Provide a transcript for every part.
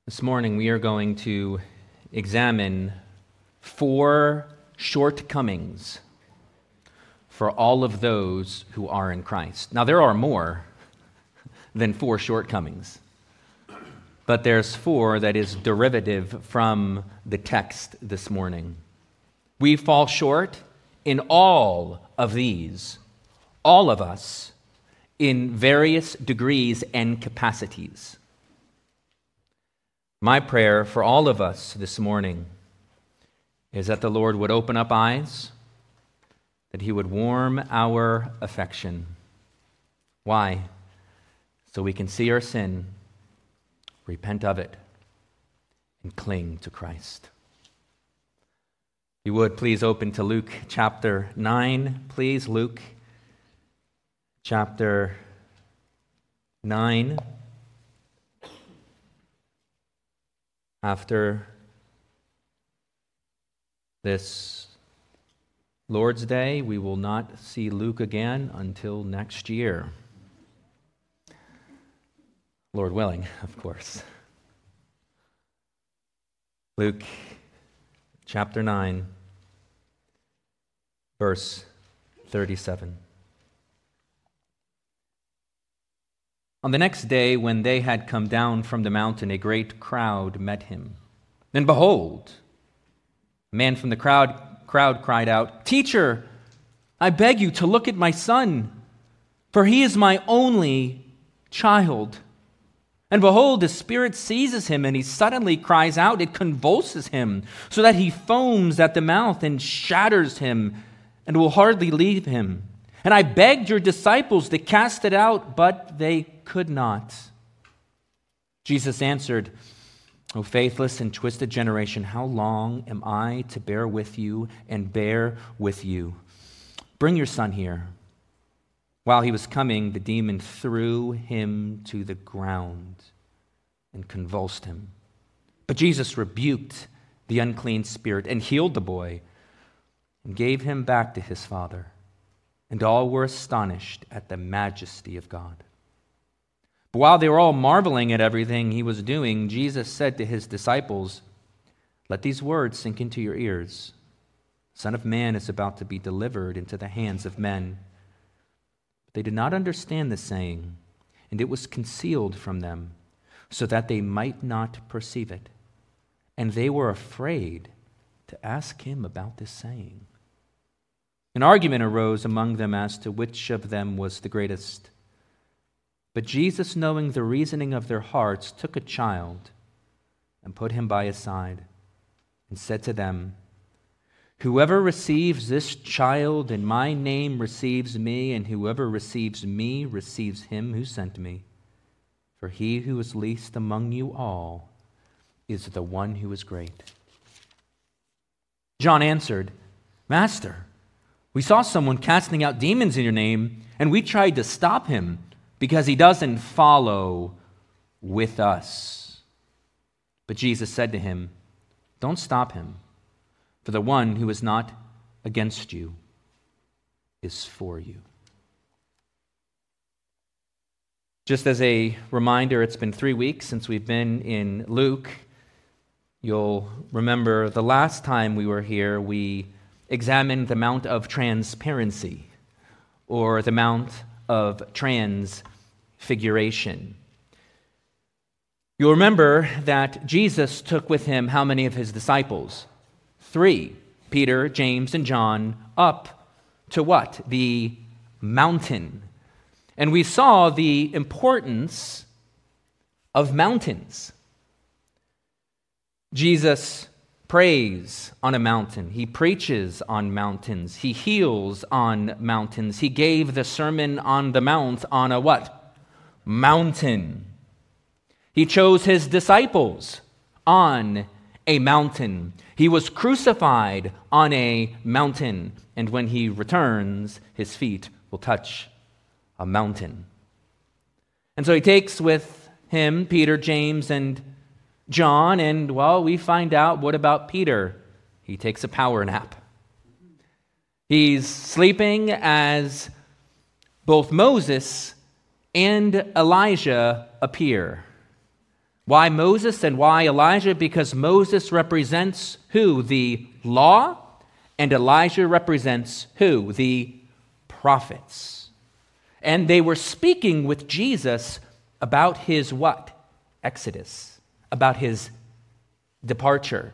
This morning we are going to examine 4 shortcomings for all of those who are in Christ. Now there are more than 4 shortcomings, but there's 4 that is derivative from the text this morning. We fall short in all of these, all of us, in various degrees and capacities. My prayer for all of us this morning is that the Lord would open up eyes, that He would warm our affection. Why? So we can see our sin, repent of it, and cling to Christ. If you would, please open to Luke chapter 9. Please, Luke chapter 9. After this Lord's Day, we will not see Luke again until next year. Lord willing, of course. Luke chapter 9, verse 37. On the next day, when they had come down from the mountain, a great crowd met him. And behold, a man from the crowd cried out, "Teacher, I beg you to look at my son, for he is my only child. And behold, the spirit seizes him, and he suddenly cries out. It convulses him, so that he foams at the mouth and shatters him, and will hardly leave him. And I begged your disciples to cast it out, but they could not." Jesus answered, "O faithless and twisted generation, how long am I to bear with you and bear with you? Bring your son here." While he was coming, the demon threw him to the ground and convulsed him. But Jesus rebuked the unclean spirit and healed the boy and gave him back to his father. And all were astonished at the majesty of God. But while they were all marveling at everything he was doing, Jesus said to his disciples, "Let these words sink into your ears. The Son of Man is about to be delivered into the hands of men." But they did not understand the saying, and it was concealed from them, so that they might not perceive it. And they were afraid to ask him about this saying. An argument arose among them as to which of them was the greatest. But Jesus, knowing the reasoning of their hearts, took a child and put him by his side and said to them, "Whoever receives this child in my name receives me, and whoever receives me receives him who sent me. For he who is least among you all is the one who is great." John answered, "Master, we saw someone casting out demons in your name, and we tried to stop him because he doesn't follow with us." But Jesus said to him, "Don't stop him, for the one who is not against you is for you." Just as a reminder, it's been 3 weeks since we've been in Luke. You'll remember the last time we were here, we examined the Mount of Transparency, or the Mount of Transfiguration. You'll remember that Jesus took with him how many of his disciples? 3, Peter, James, and John, up to what? The mountain. And we saw the importance of mountains. Jesus prays on a mountain. He preaches on mountains. He heals on mountains. He gave the Sermon on the Mount on a what? Mountain. He chose his disciples on a mountain. He was crucified on a mountain. And when he returns, his feet will touch a mountain. And so he takes with him Peter, James, and John, and, well, we find out, what about Peter? He takes a power nap. He's sleeping as both Moses and Elijah appear. Why Moses and why Elijah? Because Moses represents who? The law, and Elijah represents who? The prophets. And they were speaking with Jesus about his what? Exodus, about his departure.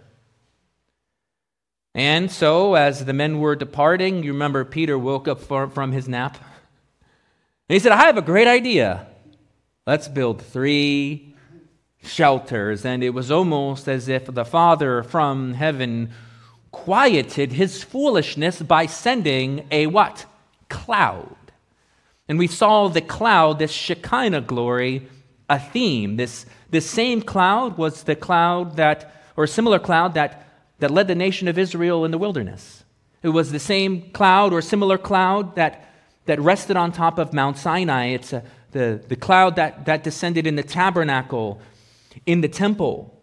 And so, as the men were departing, you remember Peter woke up from his nap. And he said, I have a great idea. Let's build 3 shelters. And it was almost as if the Father from heaven quieted his foolishness by sending a what? Cloud. And we saw the cloud, this Shekinah glory, a theme. This same cloud was the cloud or a similar cloud that led the nation of Israel in the wilderness. It was the same cloud or similar cloud that rested on top of Mount Sinai. It's the cloud that descended in the tabernacle, in the temple.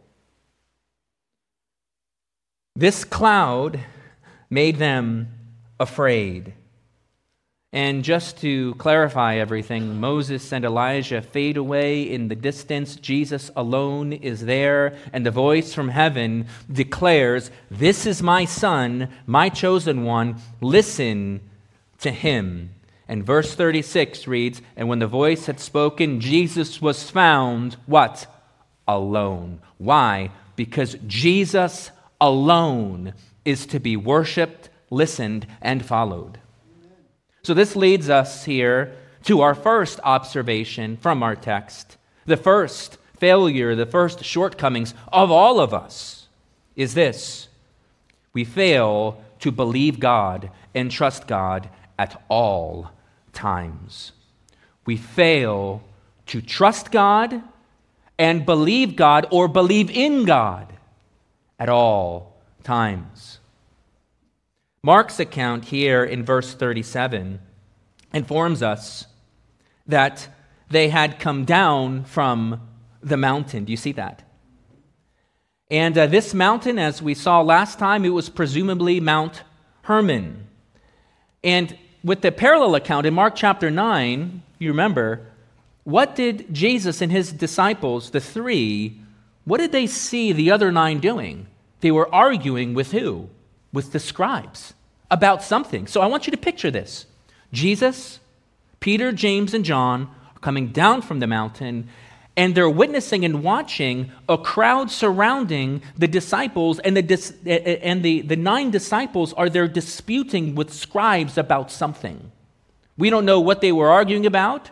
This cloud made them afraid. And just to clarify everything, Moses and Elijah fade away in the distance. Jesus alone is there, and the voice from heaven declares, "This is my Son, my chosen one. Listen to him." And verse 36 reads, "And when the voice had spoken, Jesus was found," what? Alone. Why? Because Jesus alone is to be worshiped, listened, and followed. So this leads us here to our first observation from our text. The first failure, the first shortcomings of all of us is this: we fail to believe God and trust God at all times. We fail to trust God and believe God or believe in God at all times. Mark's account here in verse 37 informs us that they had come down from the mountain. Do you see that? And this mountain, as we saw last time, it was presumably Mount Hermon. And with the parallel account in Mark chapter 9, you remember, what did Jesus and his disciples, the 3, what did they see the other 9 doing? They were arguing with who? With the scribes about something. So I want you to picture this. Jesus, Peter, James, and John are coming down from the mountain, and they're witnessing and watching a crowd surrounding the disciples, and the 9 disciples are there disputing with scribes about something. We don't know what they were arguing about.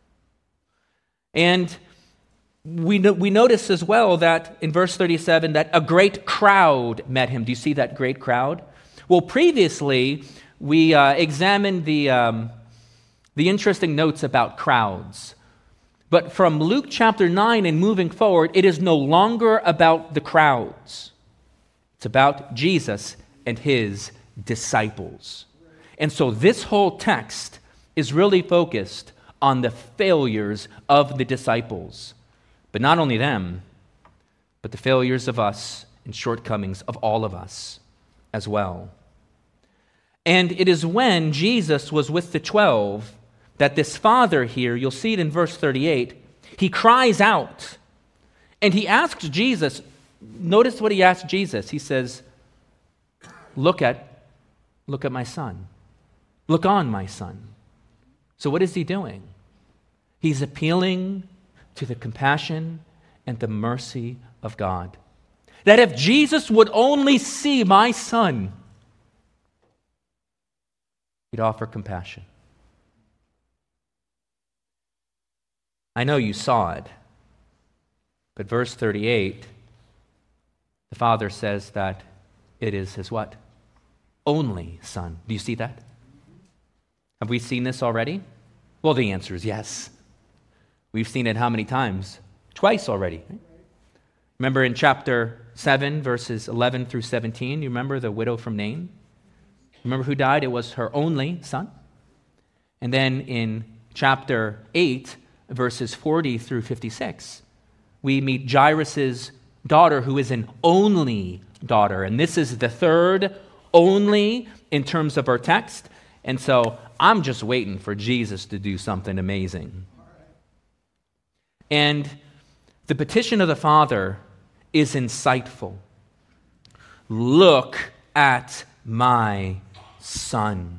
And we notice as well that in verse 37 that a great crowd met him. Do you see that great crowd? Well, previously we examined the interesting notes about crowds. But from Luke chapter 9 and moving forward, it is no longer about the crowds. It's about Jesus and his disciples. And so this whole text is really focused on the failures of the disciples. But not only them, but the failures of us and shortcomings of all of us as well. And it is when Jesus was with the 12 that this Father here, you'll see it in verse 38, he cries out and he asks Jesus, notice what he asked Jesus. He says, look at my son. Look on my son. So what is he doing? He's appealing to the compassion and the mercy of God. That if Jesus would only see my son, he'd offer compassion. I know you saw it, but verse 38, the Father says that it is his what? Only son. Do you see that? Have we seen this already? Well, the answer is yes. We've seen it how many times? Twice already. Remember in chapter 7, verses 11 through 17, you remember the widow from Nain? Remember who died? It was her only son. And then in chapter 8, verses 40 through 56, we meet Jairus' daughter, who is an only daughter. And this is the third only in terms of our text. And so I'm just waiting for Jesus to do something amazing. And The petition of the Father is insightful. Look at my son.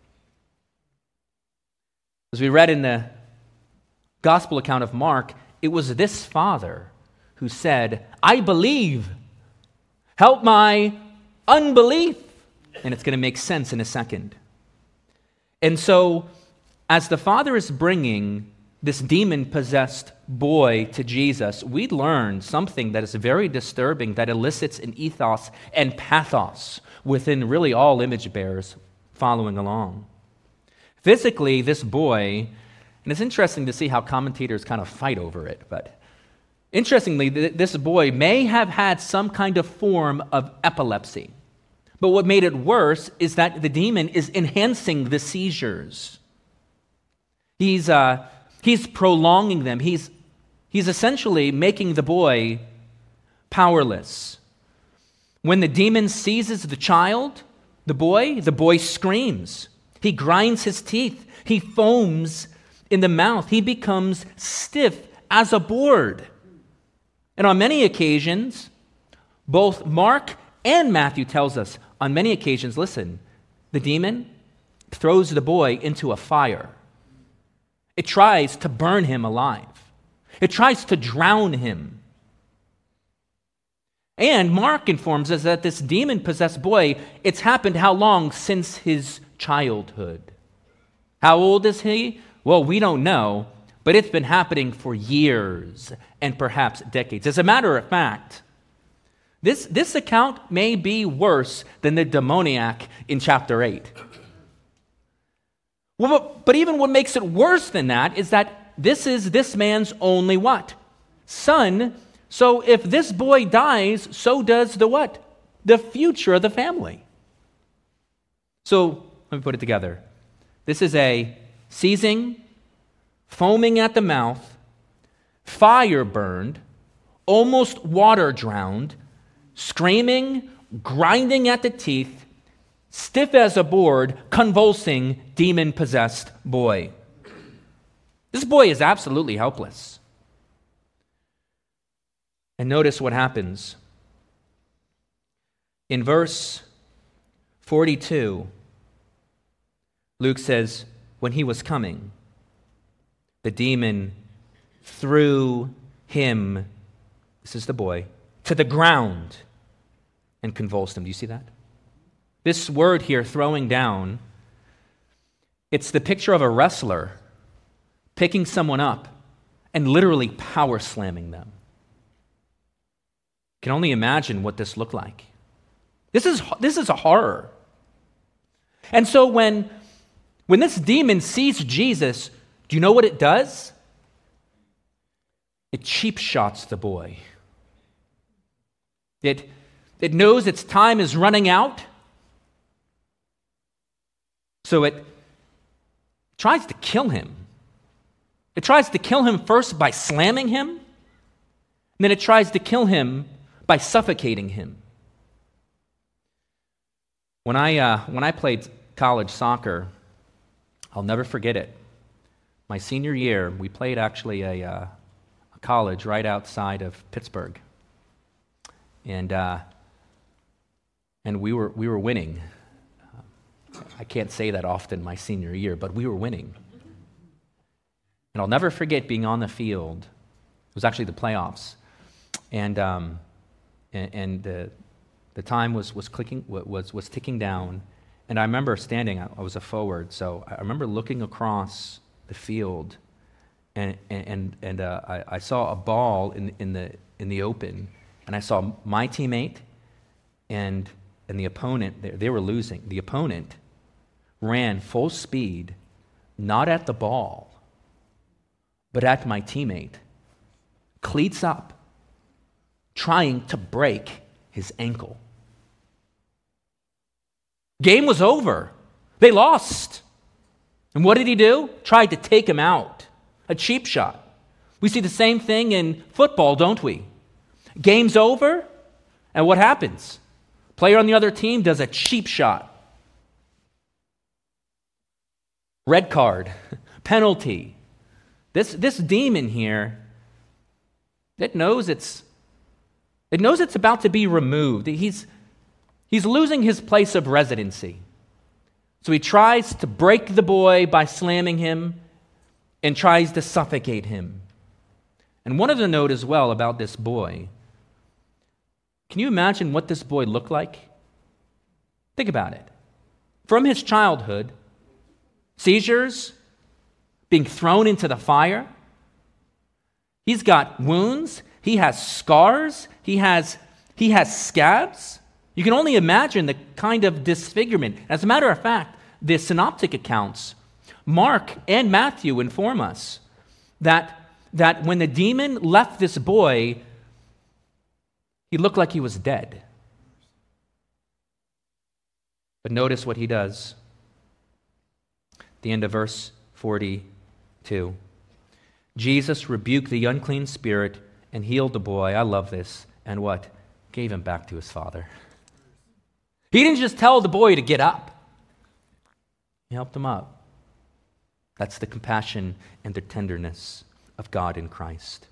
As we read in the gospel account of Mark, it was this father who said, I believe, help my unbelief. And it's going to make sense in a second. And so, as the father is bringing this demon-possessed boy to Jesus, we learn something that is very disturbing, that elicits an ethos and pathos within really all image bearers following along. Physically, this boy, and it's interesting to see how commentators kind of fight over it, but interestingly, this boy may have had some kind of form of epilepsy. But what made it worse is that the demon is enhancing the seizures. He's prolonging them. He's essentially making the boy powerless. When the demon seizes the child, the boy screams. He grinds his teeth. He foams in the mouth. He becomes stiff as a board. And on many occasions, both Mark and Matthew tells us, on many occasions, listen, the demon throws the boy into a fire. It tries to burn him alive. It tries to drown him. And Mark informs us that this demon-possessed boy, it's happened how long? Since his childhood. How old is he? Well, we don't know, but it's been happening for years and perhaps decades. As a matter of fact, this account may be worse than the demoniac in chapter 8. Well, but even what makes it worse than that is that this is this man's only what? Son. So if this boy dies, so does the what? The future of the family. So let me put it together. This is a seizing, foaming at the mouth, fire burned, almost water drowned, screaming, grinding at the teeth, stiff as a board, convulsing, demon-possessed boy. This boy is absolutely helpless. And notice what happens. In verse 42, Luke says, when he was coming, the demon threw him, this is the boy, to the ground and convulsed him. Do you see that? This word here, throwing down, it's the picture of a wrestler picking someone up and literally power slamming them. You can only imagine what this looked like. This is a horror. And so when this demon sees Jesus, do you know what it does? It cheap shots the boy. It knows its time is running out. So it tries to kill him. It tries to kill him first by slamming him, and then it tries to kill him by suffocating him. When I played college soccer, I'll never forget it. My senior year, we played actually a college right outside of Pittsburgh, and we were winning. I can't say that often my senior year, but we were winning. And I'll never forget being on the field. It was actually the playoffs, and the time was ticking down. And I remember standing. I was a forward, so I remember looking across the field, and I saw a ball in the open, and I saw my teammate and the opponent. They were losing. The opponent ran full speed, not at the ball, but at my teammate, cleats up, trying to break his ankle. Game was over. They lost. And what did he do? Tried to take him out. A cheap shot. We see the same thing in football, don't we? Game's over, and what happens? Player on the other team does a cheap shot. Red card, penalty. This demon here, It knows it's about to be removed. He's losing his place of residency. So he tries to break the boy by slamming him and tries to suffocate him. And one of the note as well about this boy, can you imagine what this boy looked like? Think about it. From his childhood, seizures, being thrown into the fire, he's got wounds, he has scars, he has scabs. You can only imagine the kind of disfigurement. As a matter of fact, the synoptic accounts, Mark and Matthew inform us that when the demon left this boy, he looked like he was dead. But notice what he does. The end of verse 42. Jesus rebuked the unclean spirit and healed the boy. I love this. And what? Gave him back to his father. He didn't just tell the boy to get up. He helped him up. That's the compassion and the tenderness of God in Christ.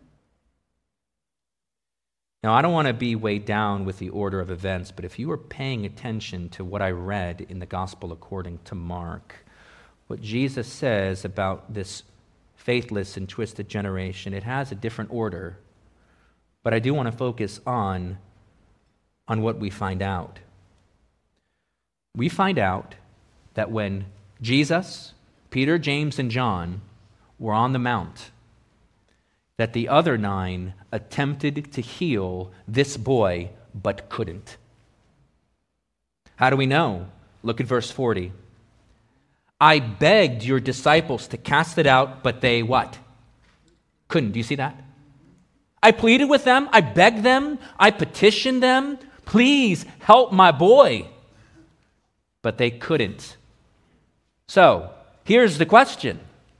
Now, I don't want to be weighed down with the order of events, but if you were paying attention to what I read in the Gospel according to Mark, what Jesus says about this faithless and twisted generation, it has a different order. But I do want to focus on what we find out. We find out that when Jesus, Peter, James, and John were on the mount, that the other 9 attempted to heal this boy, but couldn't. How do we know? Look at verse 40. I begged your disciples to cast it out, but they what? Couldn't. Do you see that? I pleaded with them. I begged them. I petitioned them. Please help my boy. But they couldn't. So, here's the question.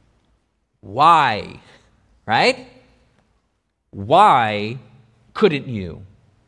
Why? Right? Why couldn't you?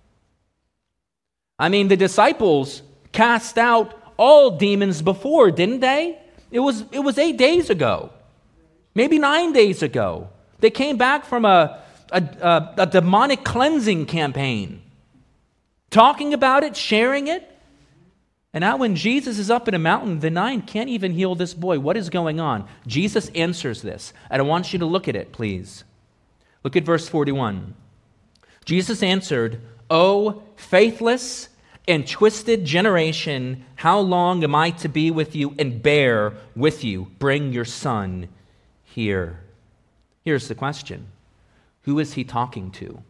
I mean, the disciples cast out all demons before, didn't they? It was 8 days ago. Maybe 9 days ago. They came back from a demonic cleansing campaign. Talking about it, sharing it. And now when Jesus is up in a mountain, the 9 can't even heal this boy. What is going on? Jesus answers this. And I want you to look at it, please. Look at verse 41. Jesus answered, O faithless and twisted generation, how long am I to be with you and bear with you? Bring your son here. Here's the question. Who is he talking to?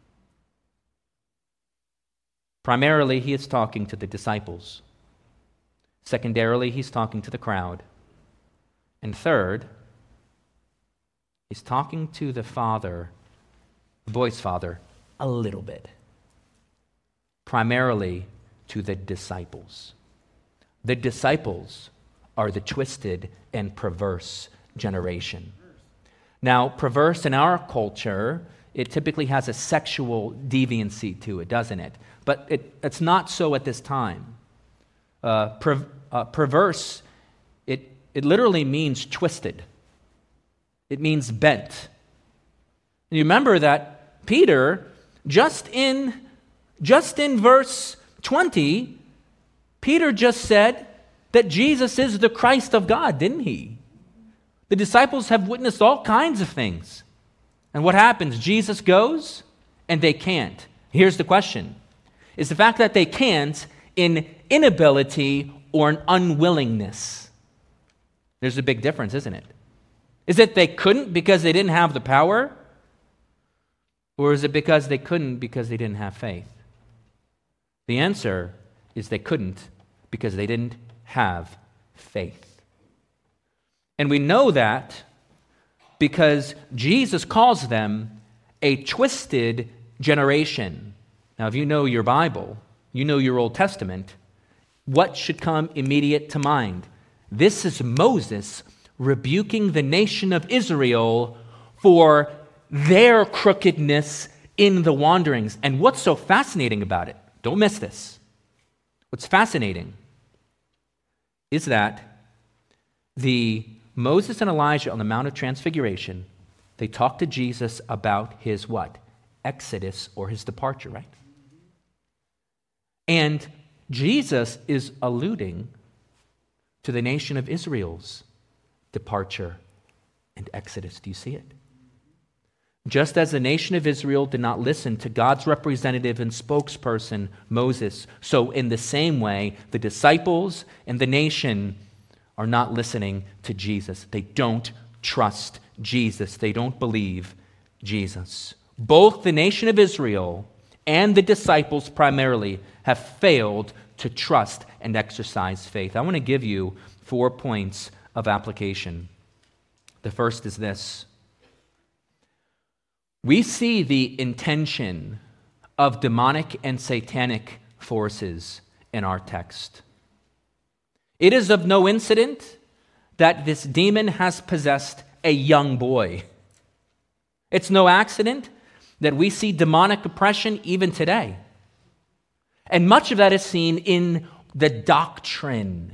Primarily, he is talking to the disciples. Secondarily, he's talking to the crowd. And third, he's talking to the father, the boy's father, a little bit. Primarily to the disciples. The disciples are the twisted and perverse generation. Now, perverse in our culture, it typically has a sexual deviancy to it, doesn't it? But it's not so at this time. Perverse, it literally means twisted. It means bent. And you remember that Peter, just in verse 20, Peter just said that Jesus is the Christ of God, didn't he? The disciples have witnessed all kinds of things. And what happens? Jesus goes and they can't. Here's the question. Is the fact that they can't an inability or an unwillingness? There's a big difference, isn't it? Is it they couldn't because they didn't have the power? Or is it because they couldn't because they didn't have faith? The answer is they couldn't because they didn't have faith. And we know that because Jesus calls them a twisted generation. Now, if you know your Bible, you know your Old Testament, what should come immediate to mind? This is Moses rebuking the nation of Israel for their crookedness in the wanderings. And what's so fascinating about it? Don't miss this. What's fascinating is that Moses and Elijah on the Mount of Transfiguration, they talked to Jesus about his what? exodus or his departure, right? And Jesus is alluding to the nation of Israel's departure and exodus. Do you see it? Just as the nation of Israel did not listen to God's representative and spokesperson, Moses, so in the same way, the disciples and the nation are not listening to Jesus. They don't trust Jesus. They don't believe Jesus. Both the nation of Israel and the disciples primarily have failed to trust and exercise faith. I want to give you 4 points of application. The first is this. We see the intention of demonic and satanic forces in our text. It is of no incident that this demon has possessed a young boy. It's no accident that we see demonic oppression even today. And much of that is seen in the doctrine.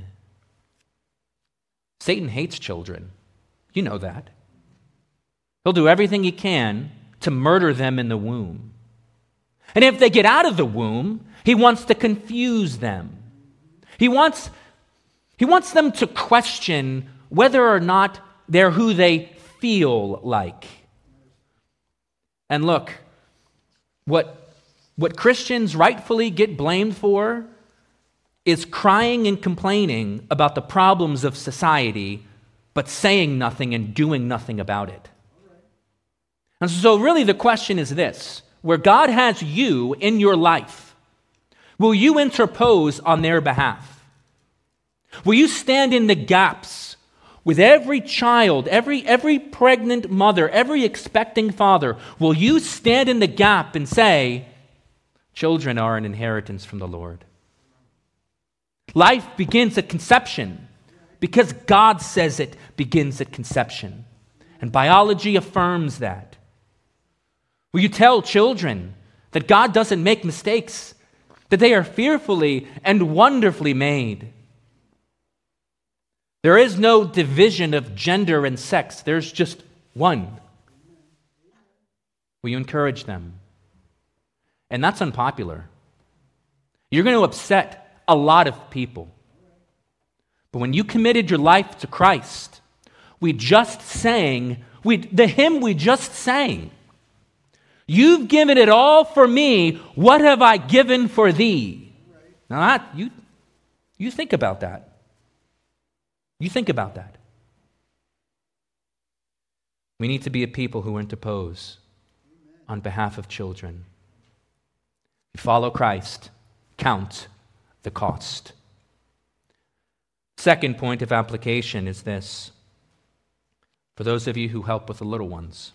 Satan hates children. You know that. He'll do everything he can to murder them in the womb. And if they get out of the womb, he wants to confuse them. He wants them to question whether or not they're who they feel like. And look, what Christians rightfully get blamed for is crying and complaining about the problems of society, but saying nothing and doing nothing about it. And so really the question is this: where God has you in your life, will you interpose on their behalf? Will you stand in the gaps with every child, every pregnant mother, every expecting father? Will you stand in the gap and say, children are an inheritance from the Lord? Life begins at conception because God says it begins at conception. And biology affirms that. Will you tell children that God doesn't make mistakes, that they are fearfully and wonderfully made? There is no division of gender and sex. There's just one. Will you encourage them? And that's unpopular. You're going to upset a lot of people. But when you committed your life to Christ, the hymn we just sang, you've given it all for me, what have I given for thee? Now you think about that. You think about that. We need to be a people who interpose on behalf of children. Follow Christ. Count the cost. Second point of application is this. For those of you who help with the little ones,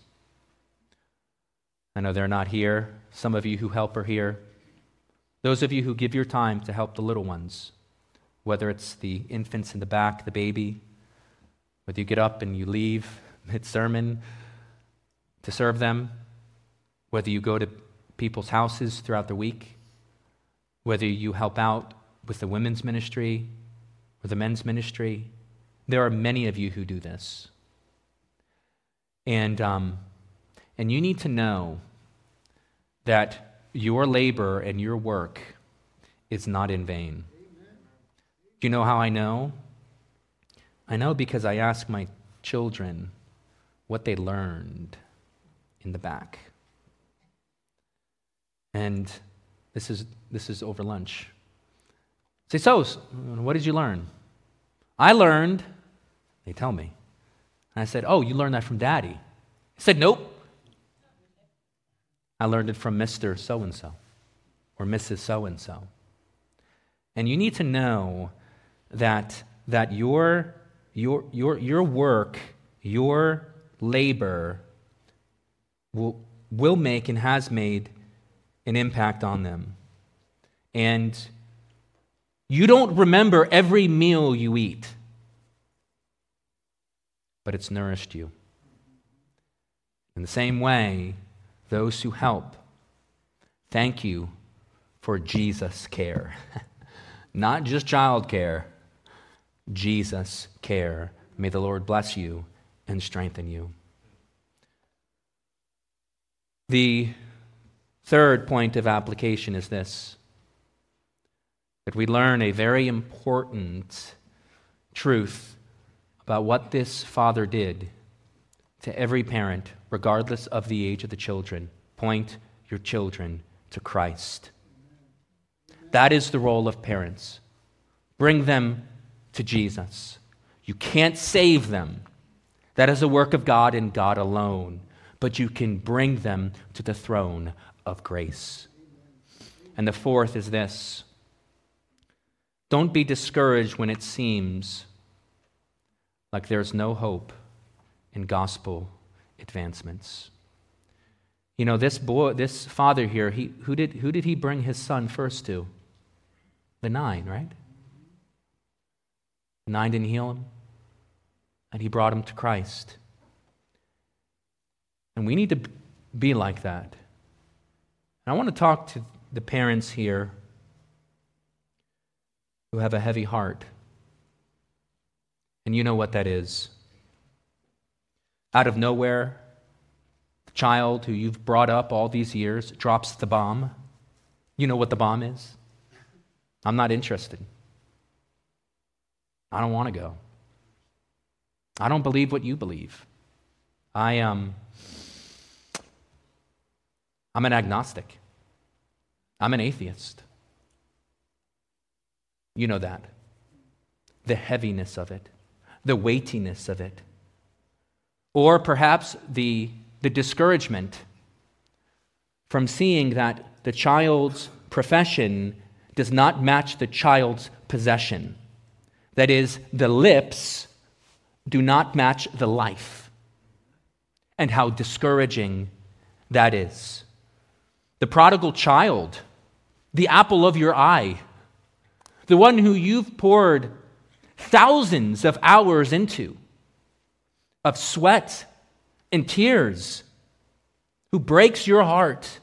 I know they're not here. Some of you who help are here. Those of you who give your time to help the little ones, whether it's the infants in the back, the baby, whether you get up and you leave mid-sermon to serve them, whether you go to people's houses throughout the week, whether you help out with the women's ministry or the men's ministry. There are many of you who do this. And you need to know that your labor and your work is not in vain. Do you know how I know? I know because I ask my children what they learned in the back. And this is over lunch. Say, so, what did you learn? I learned, they tell me. And I said, oh, you learned that from Daddy. He said, nope. I learned it from Mr. So-and-so or Mrs. So-and-so. And you need to know that your work, your labor will make and has made an impact on them. And you don't remember every meal you eat, but it's nourished you. In the same way, those who help, thank you for Jesus' care. Not just child care, Jesus' care. May the Lord bless you and strengthen you. The Third point of application is this: that we learn a very important truth about what this father did to every parent, regardless of the age of the children. Point your children to Christ. That is the role of parents. Bring them to Jesus. You can't save them. That is a work of God and God alone. But you can bring them to the throne of grace. And the fourth is this: don't be discouraged when it seems like there's no hope in gospel advancements. You know, this father here, who did he bring his son first to? The 9, right? The 9 didn't heal him, and he brought him to Christ. And we need to be like that. And I want to talk to the parents here who have a heavy heart. And you know what that is. Out of nowhere, the child who you've brought up all these years drops the bomb. You know what the bomb is? I'm not interested. I don't want to go. I don't believe what you believe. I'm an agnostic. I'm an atheist. You know that. The heaviness of it, the weightiness of it. Or perhaps the discouragement from seeing that the child's profession does not match the child's possession. That is, the lips do not match the life. And how discouraging that is. The prodigal child, the apple of your eye, the one who you've poured thousands of hours into, of sweat and tears, who breaks your heart.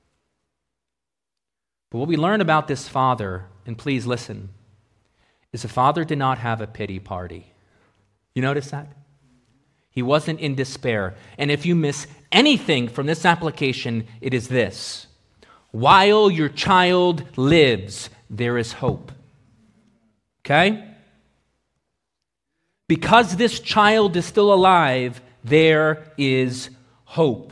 But what we learn about this father, and please listen, is the father did not have a pity party. You notice that? He wasn't in despair. And if you miss anything from this application, it is this: while your child lives, there is hope. Okay? Because this child is still alive, there is hope.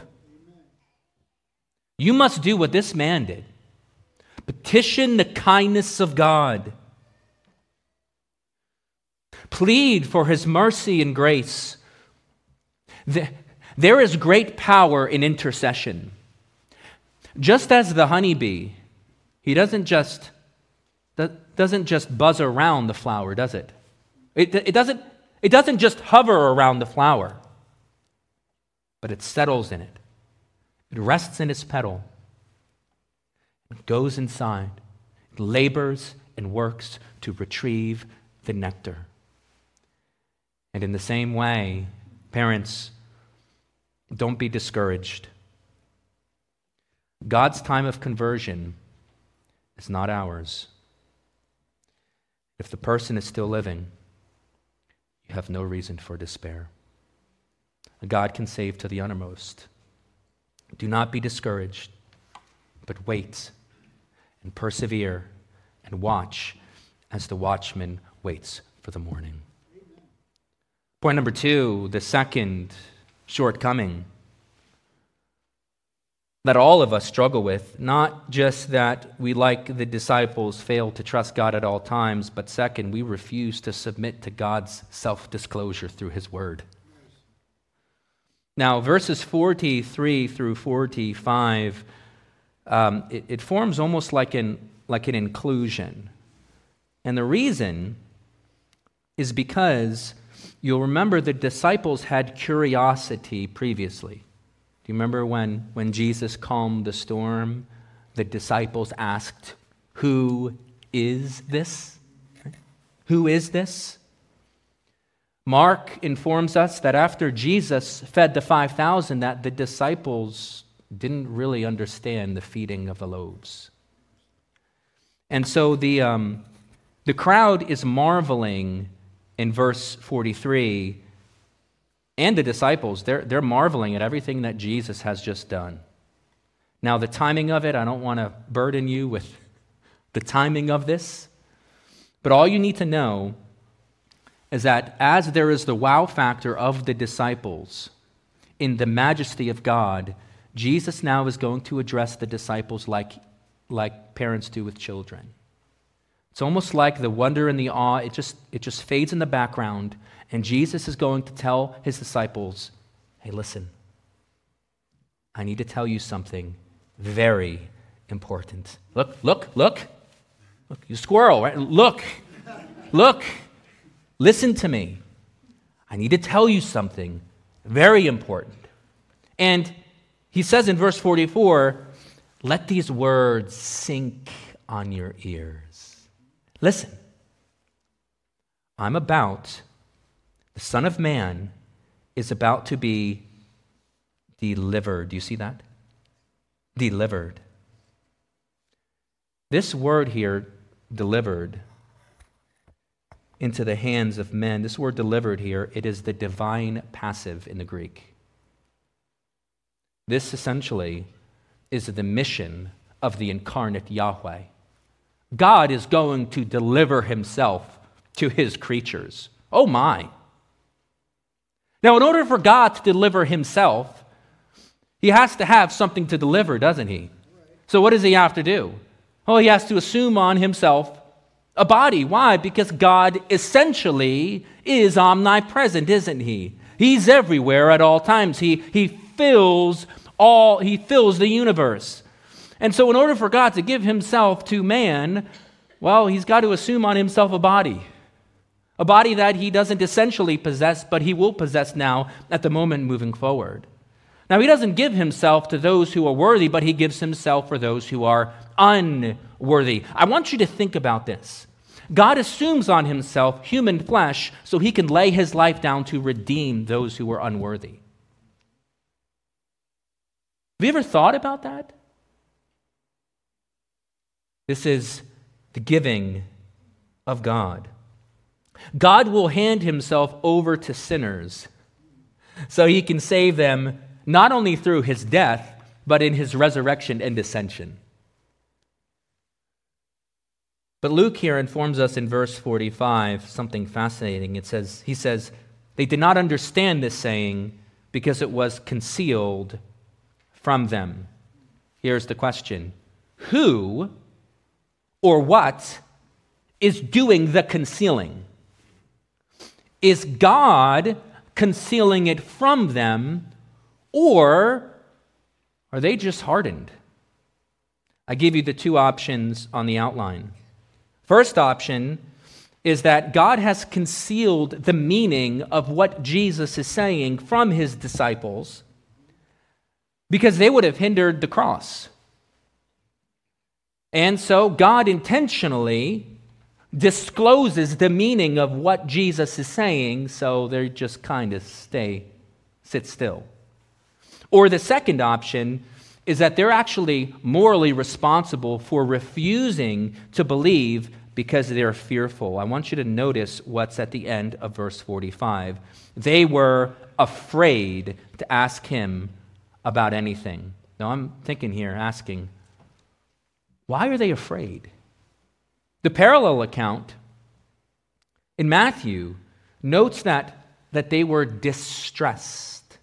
You must do what this man did. Petition the kindness of God. Plead for his mercy and grace. There is great power in intercession. Just as the honeybee, he doesn't just buzz around the flower, does it? It doesn't just hover around the flower, but it settles in it. It rests in its petal. It goes inside. It labors and works to retrieve the nectar. And in the same way, parents, don't be discouraged. God's time of conversion is not ours. If the person is still living, you have no reason for despair. God can save to the uttermost. Do not be discouraged, but wait and persevere and watch as the watchman waits for the morning. Point number 2, the second shortcoming that all of us struggle with, not just that we, like the disciples, fail to trust God at all times, but second, we refuse to submit to God's self-disclosure through his word. Now, verses 43 through 45, it forms almost like an inclusion. And the reason is because you'll remember the disciples had curiosity previously. Do you remember when Jesus calmed the storm, the disciples asked, "Who is this?" Right? Who is this? Mark informs us that after Jesus fed the 5,000, that the disciples didn't really understand the feeding of the loaves. And so the crowd is marveling in verse 43, and the disciples, they're marveling at everything that Jesus has just done. Now, the timing of it, I don't want to burden you with the timing of this, but all you need to know is that as there is the wow factor of the disciples in the majesty of God, Jesus now is going to address the disciples like parents do with children. It's almost like the wonder and the awe, it just fades in the background, and Jesus is going to tell his disciples, hey, listen, I need to tell you something very important. Look, you squirrel, right? Look, listen to me. I need to tell you something very important. And he says in verse 44, let these words sink on your ears. Listen, the Son of Man is about to be delivered. Do you see that? Delivered. This word here, delivered, into the hands of men, this word delivered here, it is the divine passive in the Greek. This essentially is the mission of the incarnate Yahweh. God is going to deliver himself to his creatures. Oh my. Now, in order for God to deliver himself, he has to have something to deliver, doesn't he? So what does he have to do? Oh, he has to assume on himself a body. Why? Because God essentially is omnipresent, isn't he? He's everywhere at all times. He fills the universe. And so in order for God to give himself to man, well, he's got to assume on himself a body that he doesn't essentially possess, but he will possess now at the moment moving forward. Now, he doesn't give himself to those who are worthy, but he gives himself for those who are unworthy. I want you to think about this. God assumes on himself human flesh so he can lay his life down to redeem those who are unworthy. Have you ever thought about that? This is the giving of God. God will hand himself over to sinners so he can save them not only through his death, but in his resurrection and ascension. But Luke here informs us in verse 45 something fascinating. He says, they did not understand this saying because it was concealed from them. Here's the question. Who or what is doing the concealing? Is God concealing it from them, or are they just hardened? I give you the two options on the outline. First option is that God has concealed the meaning of what Jesus is saying from his disciples because they would have hindered the cross. And so God intentionally discloses the meaning of what Jesus is saying, so they just kind of sit still. Or the second option is that they're actually morally responsible for refusing to believe because they're fearful. I want you to notice what's at the end of verse 45. They were afraid to ask him about anything. Now I'm thinking here, asking, why are they afraid? The parallel account in Matthew notes that they were distressed.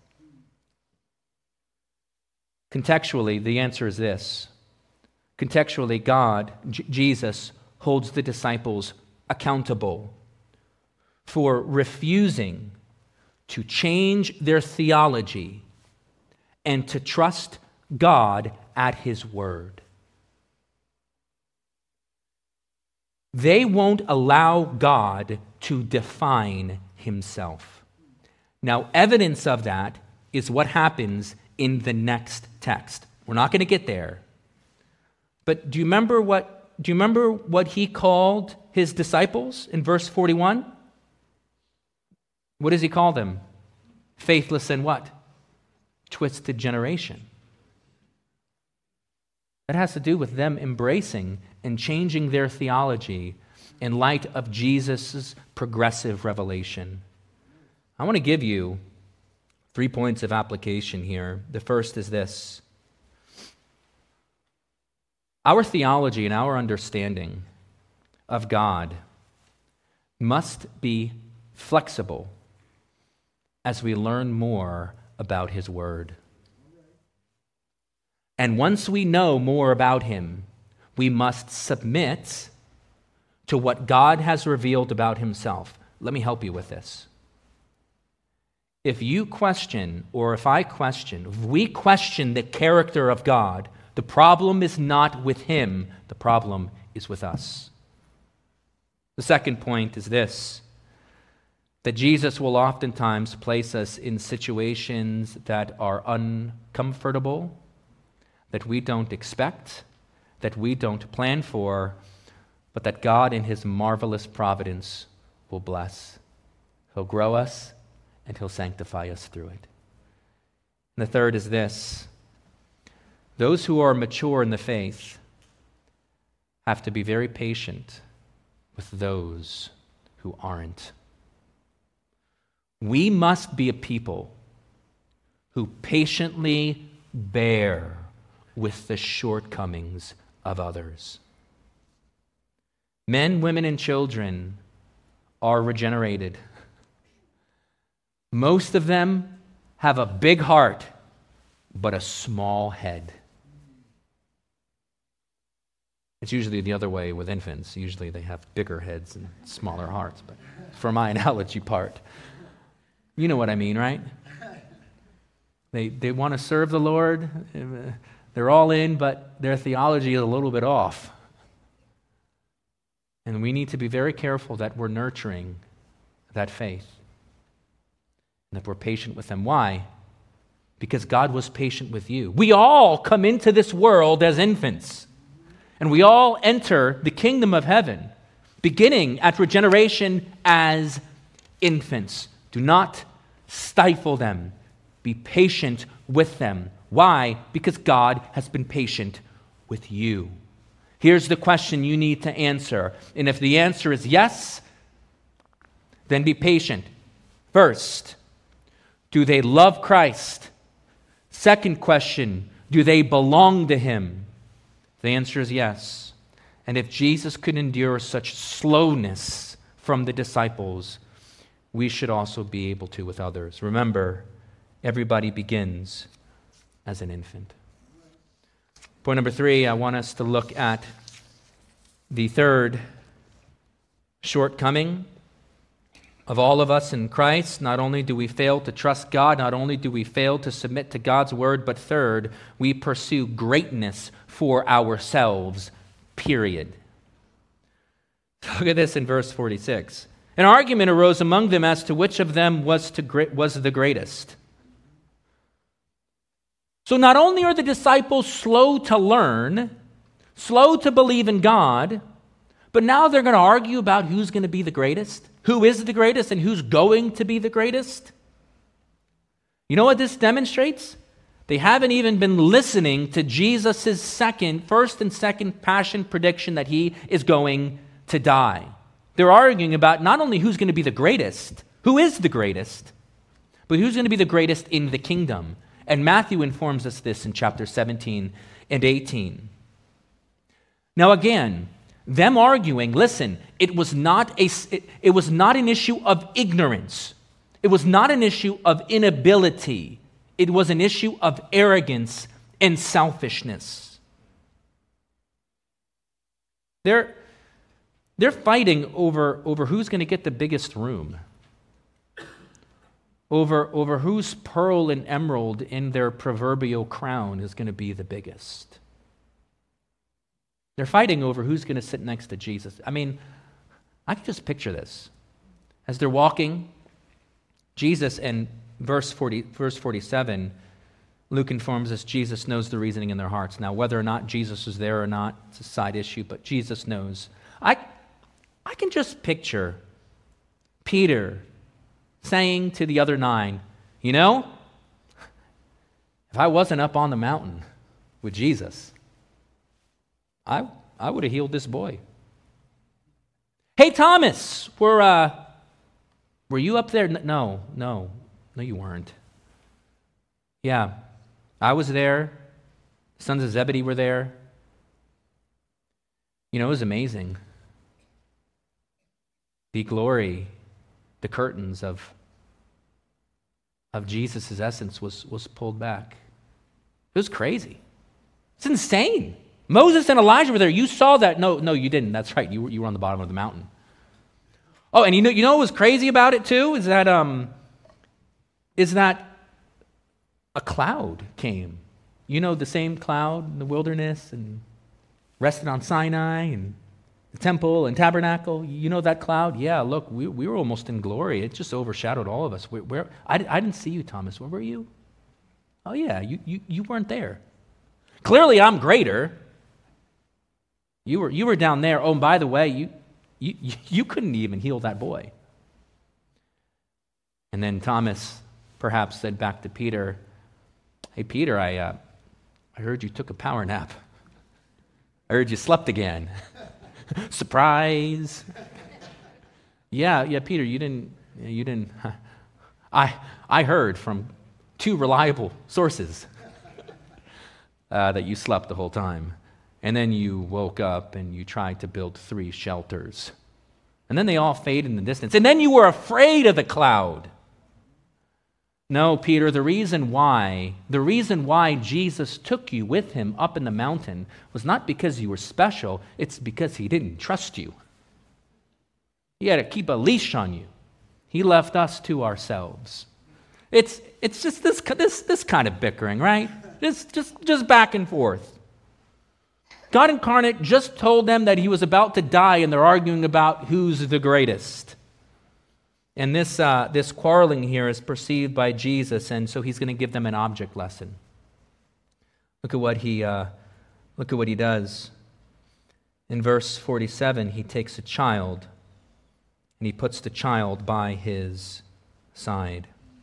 Contextually, the answer is this. Contextually, God, Jesus, holds the disciples accountable for refusing to change their theology and to trust God at his word. They won't allow God to define himself. Now, evidence of that is what happens in the next text. We're not going to get there. But do you remember what he called his disciples in verse 41? What does he call them? Faithless and what? Twisted generation. That has to do with them embracing and changing their theology in light of Jesus' progressive revelation. I want to give you 3 points of application here. The first is this. Our theology and our understanding of God must be flexible as we learn more about His Word. And once we know more about Him, we must submit to what God has revealed about Himself. Let me help you with this. If you question, or if I question, if we question the character of God, the problem is not with Him, the problem is with us. The second point is this, that Jesus will oftentimes place us in situations that are uncomfortable, that we don't expect, that we don't plan for, but that God in His marvelous providence will bless. He'll grow us and He'll sanctify us through it. And the third is this, those who are mature in the faith have to be very patient with those who aren't. We must be a people who patiently bear with the shortcomings of others. Men, women, and children are regenerated. Most of them have a big heart, but a small head. It's usually the other way with infants. Usually they have bigger heads and smaller hearts. But for my analogy part, you know what I mean, right? They want to serve the Lord. They're all in, but their theology is a little bit off. And we need to be very careful that we're nurturing that faith and that we're patient with them. Why? Because God was patient with you. We all come into this world as infants. And we all enter the kingdom of heaven, beginning at regeneration as infants. Do not stifle them. Be patient with them. Why? Because God has been patient with you. Here's the question you need to answer. And if the answer is yes, then be patient. First, do they love Christ? Second question, do they belong to Him? The answer is yes. And if Jesus could endure such slowness from the disciples, we should also be able to with others. Remember, everybody begins as an infant. Point number 3, I want us to look at the third shortcoming of all of us in Christ. Not only do we fail to trust God, not only do we fail to submit to God's word, but third, we pursue greatness for ourselves, period. Look at this in verse 46. An argument arose among them as to which of them was the greatest. So not only are the disciples slow to learn, slow to believe in God, but now they're going to argue about who's going to be the greatest, who is the greatest, and who's going to be the greatest. You know what this demonstrates? They haven't even been listening to Jesus' first and second passion prediction that He is going to die. They're arguing about not only who's going to be the greatest, who is the greatest, but who's going to be the greatest in the kingdom. And Matthew informs us this in chapter 17 and 18. Now again, them arguing, listen, it was not an issue of ignorance. It was not an issue of inability. It was an issue of arrogance and selfishness. They're fighting over who's going to get the biggest room, over whose pearl and emerald in their proverbial crown is going to be the biggest. They're fighting over who's going to sit next to Jesus. I mean, I can just picture this. As they're walking, Jesus, and verse 47, Luke informs us Jesus knows the reasoning in their hearts. Now, whether or not Jesus was there or not, it's a side issue, but Jesus knows. I can just picture Peter saying to the other 9, you know, if I wasn't up on the mountain with Jesus, I would have healed this boy. Hey, Thomas, were you up there? No, you weren't. Yeah, I was there. The sons of Zebedee were there. You know, it was amazing. The glory, the curtains of Jesus' essence was pulled back. It was crazy. It's insane. Moses and Elijah were there. You saw that. No, you didn't. That's right. You were on the bottom of the mountain. Oh, and you know what was crazy about it too? Is that a cloud came. You know, the same cloud in the wilderness and rested on Sinai and the temple and tabernacle. You know that cloud? Yeah, look, we were almost in glory. It just overshadowed all of us. I didn't see you, Thomas. Where were you? Oh yeah, you weren't there. Clearly, I'm greater. You were down there. Oh, and by the way, you couldn't even heal that boy. And then Thomas perhaps said back to Peter, "Hey, Peter, I heard you took a power nap. I heard you slept again." Surprise. Yeah, Peter, you didn't. I heard from 2 reliable sources that you slept the whole time. And then you woke up and you tried to build 3 shelters. And then they all faded in the distance. And then you were afraid of the cloud. No, Peter, the reason why Jesus took you with him up in the mountain was not because you were special, it's because he didn't trust you. He had to keep a leash on you. He left us to ourselves. It's just this kind of bickering, right? Just back and forth. God incarnate just told them that he was about to die, and they're arguing about who's the greatest. And this quarreling here is perceived by Jesus, and so he's going to give them an object lesson. Look at what he does. In verse 47, he takes a child, and he puts the child by his side.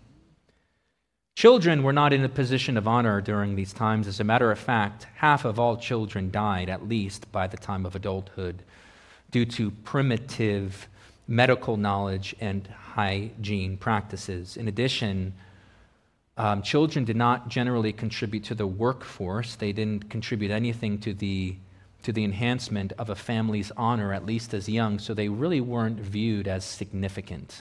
Children were not in a position of honor during these times. As a matter of fact, half of all children died, at least by the time of adulthood, due to primitive medical knowledge and hygiene practices. In addition, children did not generally contribute to the workforce. They didn't contribute anything to the enhancement of a family's honor, at least as young, so they really weren't viewed as significant.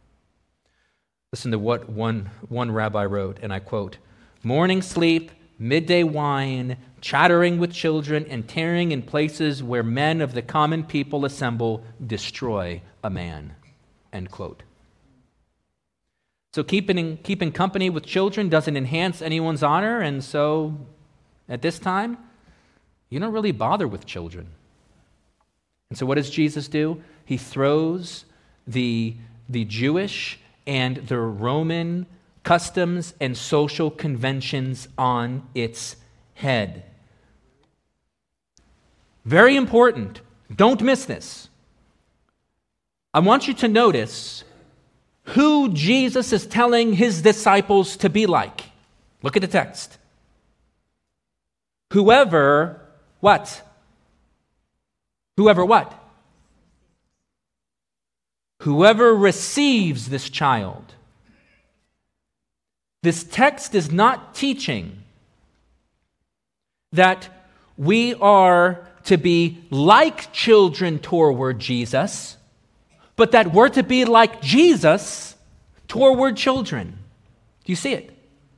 Listen to what one rabbi wrote, and I quote, "Morning sleep, midday wine, chattering with children, and tearing in places where men of the common people assemble destroy a man." End quote. So keeping company with children doesn't enhance anyone's honor, and so at this time, you don't really bother with children. And so what does Jesus do? He throws the Jewish and the Roman customs and social conventions on its head. Very important. Don't miss this. I want you to notice who Jesus is telling his disciples to be like. Look at the text. Whoever what? Whoever what? Whoever receives this child. This text is not teaching that we are to be like children toward Jesus, but that we're to be like Jesus toward children. Do you see it?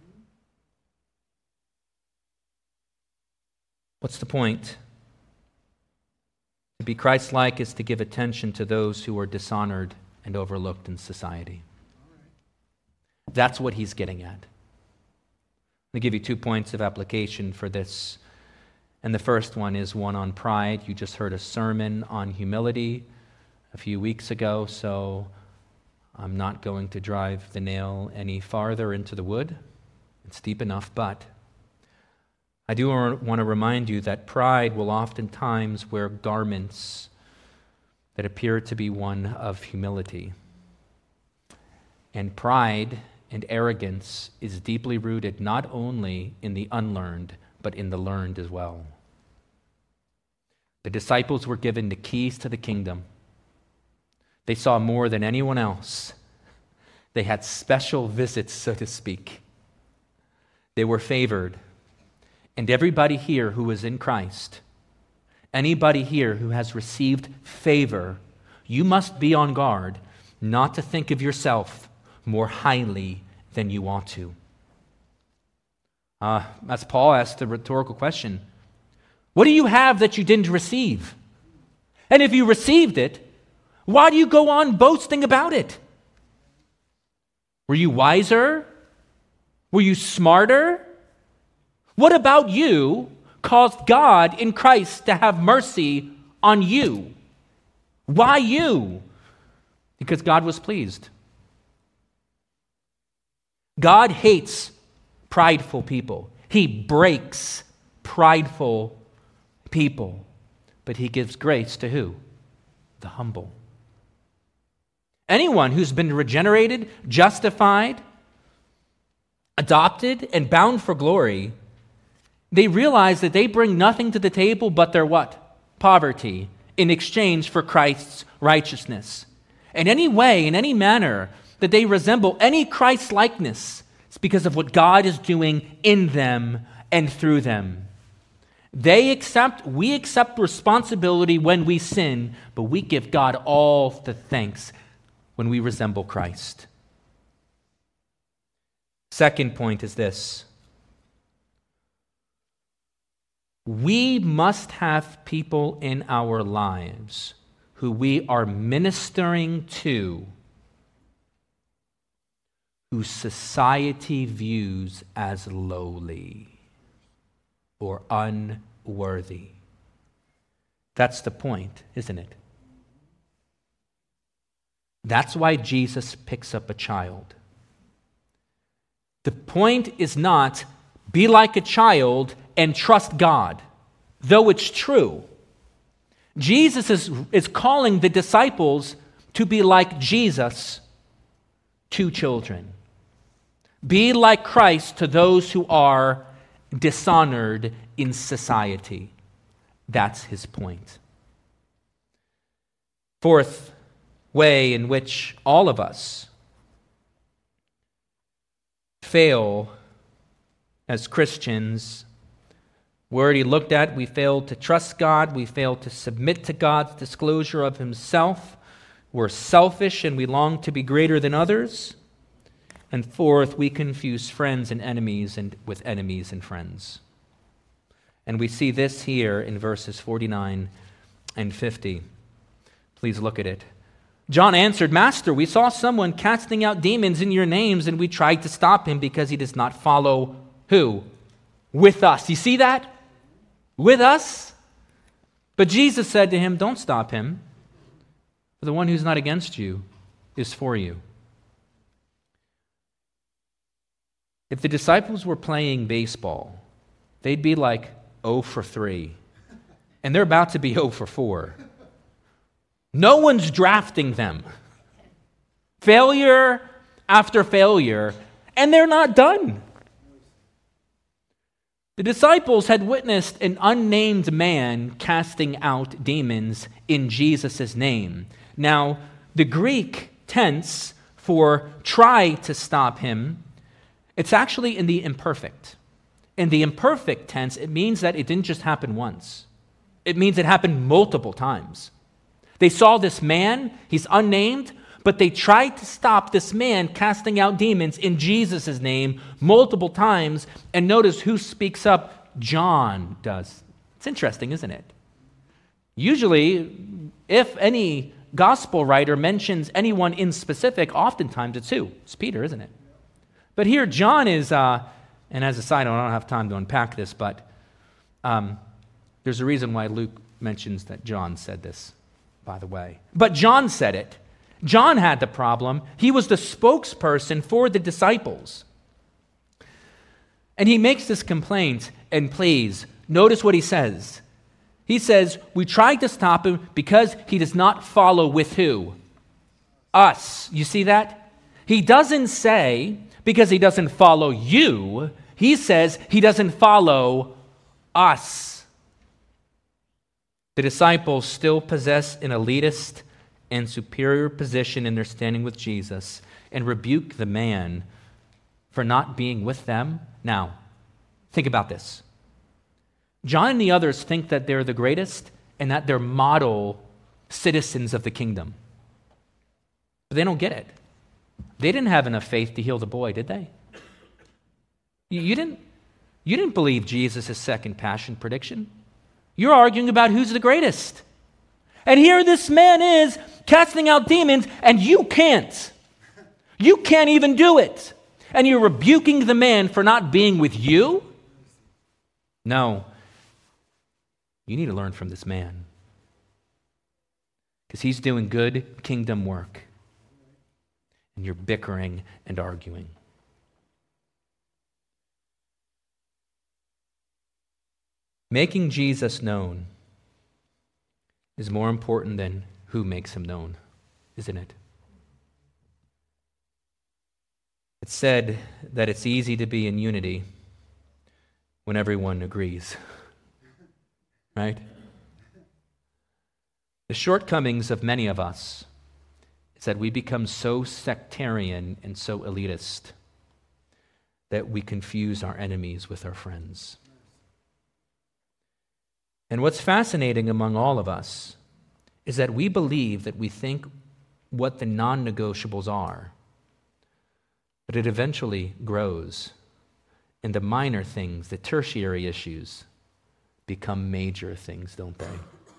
What's the point? To be Christ-like is to give attention to those who are dishonored and overlooked in society. That's what he's getting at. Let me give you 2 points of application for this. And the first one is one on pride. You just heard a sermon on humility a few weeks ago, so I'm not going to drive the nail any farther into the wood. It's deep enough, but I do want to remind you that pride will oftentimes wear garments that appear to be one of humility. And pride and arrogance is deeply rooted not only in the unlearned, but in the learned as well. The disciples were given the keys to the kingdom. They saw more than anyone else. They had special visits, so to speak. They were favored. And everybody here who is in Christ, Anybody here who has received favor, you must be on guard not to think of yourself more highly than you ought to. As Paul asked the rhetorical question, what do you have that you didn't receive? And if you received it, why do you go on boasting about it? Were you wiser? Were you smarter? What about you caused God in Christ to have mercy on you? Why you? Because God was pleased. God hates prideful people. He breaks prideful people. But he gives grace to who? The humble. Anyone who's been regenerated, justified, adopted, and bound for glory, they realize that they bring nothing to the table but their what? Poverty, in exchange for Christ's righteousness. In any way, in any manner, that they resemble any Christ-likeness, it's because of what God is doing in them and through them. We accept responsibility when we sin, but we give God all the thanks when we resemble Christ. Second point is this. We must have people in our lives who we are ministering to, who society views as lowly or unworthy. That's the point, isn't it? That's why Jesus picks up a child. The point is not be like a child and trust God, though it's true. Jesus is calling the disciples to be like Jesus to children. Be like Christ to those who are dishonored in society. That's his point. Fourth way in which all of us fail as Christians, we already looked at, we fail to trust God, we fail to submit to God's disclosure of himself, we're selfish and we long to be greater than others. And fourth, we confuse friends and enemies with enemies and friends. And we see this here in verses 49 and 50. Please look at it. John answered, Master, we saw someone casting out demons in your names, and we tried to stop him because he does not follow who? With us. You see that? With us? But Jesus said to him, don't stop him, for the one who's not against you is for you. If the disciples were playing baseball, they'd be like 0 for 3, and they're about to be 0 for 4. No one's drafting them. Failure after failure, and they're not done. The disciples had witnessed an unnamed man casting out demons in Jesus' name. Now, the Greek tense for try to stop him, it's actually in the imperfect. In the imperfect tense, it means that it didn't just happen once. It means it happened multiple times. They saw this man, he's unnamed, but they tried to stop this man casting out demons in Jesus' name multiple times. And notice who speaks up? John does. It's interesting, isn't it? Usually, if any gospel writer mentions anyone in specific, oftentimes it's who? It's Peter, isn't it? But here John is, and as a side note, I don't have time to unpack this, but there's a reason why Luke mentions that John said this, by the way. But John said it. John had the problem. He was the spokesperson for the disciples. And he makes this complaint, and please, notice what he says. He says, we tried to stop him because he does not follow with who? Us. You see that? He doesn't say because he doesn't follow you. He says he doesn't follow us. The disciples still possess an elitist and superior position in their standing with Jesus and rebuke the man for not being with them. Now, think about this. John and the others think that they're the greatest, and that they're model citizens of the kingdom. But they don't get it. They didn't have enough faith to heal the boy, did they? You didn't believe Jesus' second passion prediction. You're arguing about who's the greatest. And here this man is casting out demons, and you can't. You can't even do it. And you're rebuking the man for not being with you? No. You need to learn from this man. Because he's doing good kingdom work. And you're bickering and arguing. Making Jesus known is more important than who makes him known, isn't it? It's said that it's easy to be in unity when everyone agrees, right? The shortcomings of many of us is that we become so sectarian and so elitist that we confuse our enemies with our friends. And what's fascinating among all of us is that we believe that we think what the non-negotiables are, but it eventually grows, and the minor things, the tertiary issues, become major things, don't they?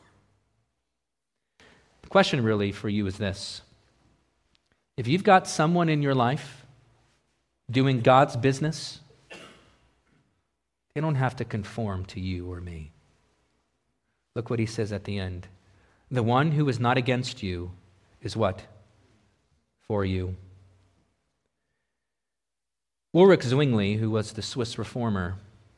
The question really for you is this. If you've got someone in your life doing God's business, they don't have to conform to you or me. Look what he says at the end. The one who is not against you is what? For you. Ulrich Zwingli, who was the Swiss reformer,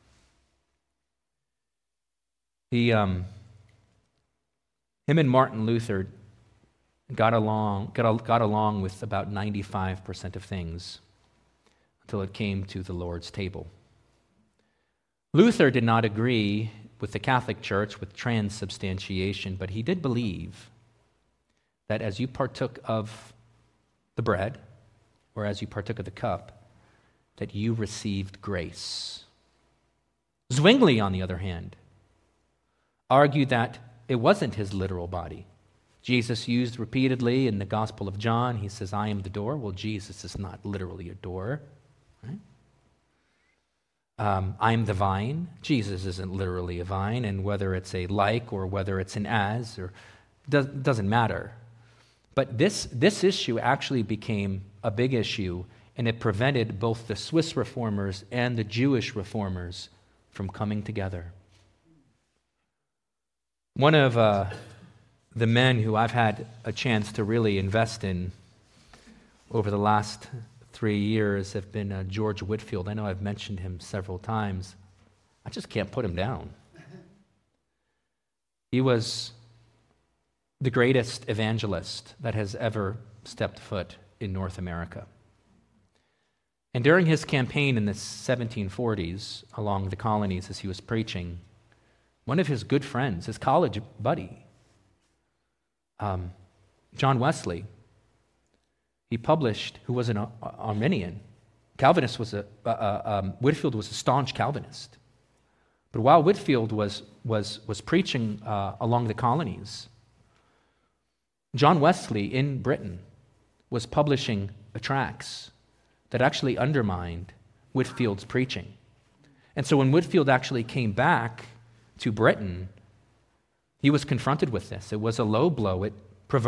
him and Martin Luther got along with about 95% of things until it came to the Lord's table. Luther did not agree with the Catholic Church with transubstantiation, but he did believe that as you partook of the bread, or as you partook of the cup, that you received grace. Zwingli, on the other hand, argued that it wasn't his literal body. Jesus used repeatedly in the Gospel of John, he says, I am the door. Well, Jesus is not literally a door, right? I am the vine. Jesus isn't literally a vine, and whether it's a like or whether it's an as, or doesn't matter. But this issue actually became a big issue, and it prevented both the Swiss reformers and the Jewish reformers from coming together. One of the men who I've had a chance to really invest in over the last 3 years have been George Whitefield. I know I've mentioned him several times. I just can't put him down. He was the greatest evangelist that has ever stepped foot in North America. And during his campaign in the 1740s along the colonies as he was preaching, one of his good friends, his college buddy, John Wesley, he published, who was an Arminian. Calvinist was Whitefield was a staunch Calvinist. But while Whitefield was preaching along the colonies, John Wesley in Britain was publishing tracts that actually undermined Whitefield's preaching. And so when Whitefield actually came back to Britain, he was confronted with this. It was a low blow. It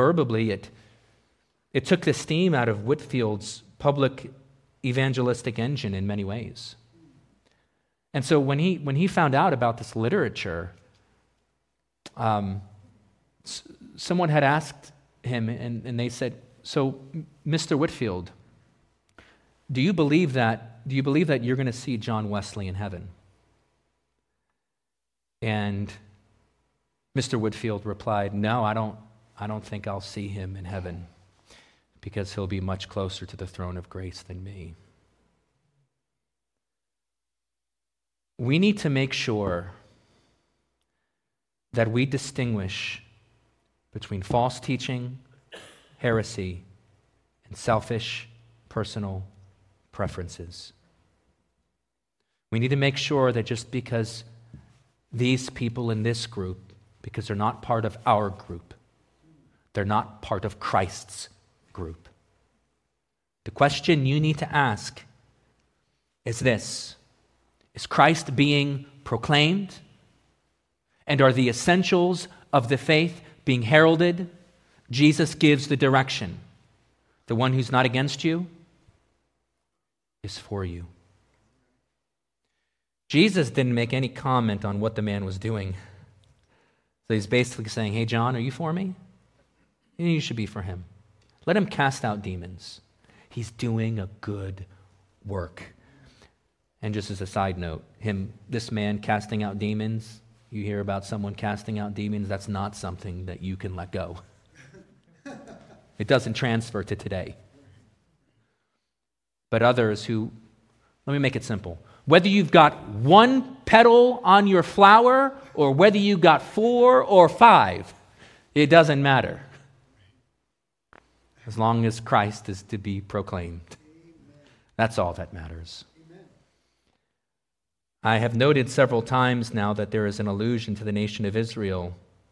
took the steam out of Whitefield's public evangelistic engine in many ways. And so when he found out about this literature, someone had asked him, and they said, "So, Mr. Whitefield, do you believe that you're going to see John Wesley in heaven?" And Mr. Whitefield replied, "No, I don't think I'll see him in heaven, because he'll be much closer to the throne of grace than me." We need to make sure that we distinguish between false teaching, heresy, and selfish personal preferences. We need to make sure that just because these people in this group because they're not part of our group. They're not part of Christ's group. The question you need to ask is this: is Christ being proclaimed? And are the essentials of the faith being heralded? Jesus gives the direction. The one who's not against you is for you. Jesus didn't make any comment on what the man was doing. So he's basically saying, hey, John, are you for me? You should be for him. Let him cast out demons. He's doing a good work. And just as a side note, this man casting out demons, you hear about someone casting out demons, that's not something that you can let go. It doesn't transfer to today. But others who, let me make it simple. Whether you've got one petal on your flower or whether you got 4 or 5, it doesn't matter. As long as Christ is to be proclaimed. That's all that matters. I have noted several times now that there is an allusion to the nation of Israel.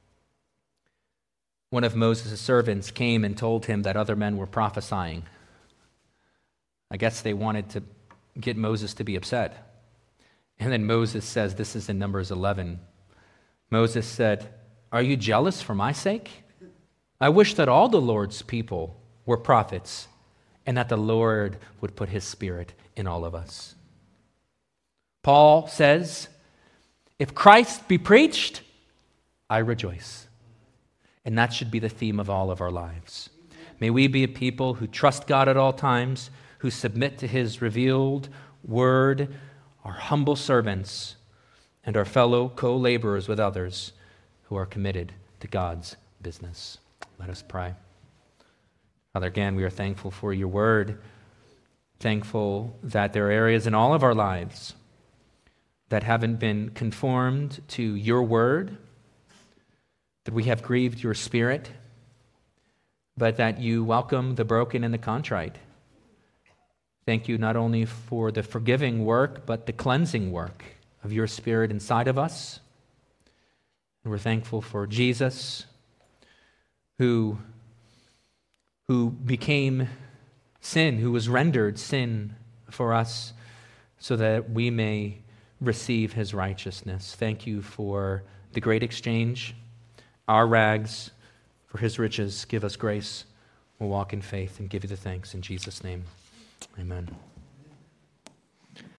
One of Moses' servants came and told him that other men were prophesying. I guess they wanted to get Moses to be upset. And then Moses says, this is in Numbers 11. Moses said, are you jealous for my sake? I wish that all the Lord's people were prophets and that the Lord would put his spirit in all of us. Paul says, if Christ be preached, I rejoice. And that should be the theme of all of our lives. May we be a people who trust God at all times, who submit to his revealed word, are humble servants, and are fellow co-laborers with others who are committed to God's business. Let us pray. Father, again, we are thankful for your word, thankful that there are areas in all of our lives that haven't been conformed to your word, that we have grieved your spirit, but that you welcome the broken and the contrite. Thank you not only for the forgiving work, but the cleansing work of your spirit inside of us. And we're thankful for Jesus, who became sin, who was rendered sin for us so that we may receive his righteousness. Thank you for the great exchange, our rags for his riches. Give us grace. We'll walk in faith and give you the thanks in Jesus' name. Amen.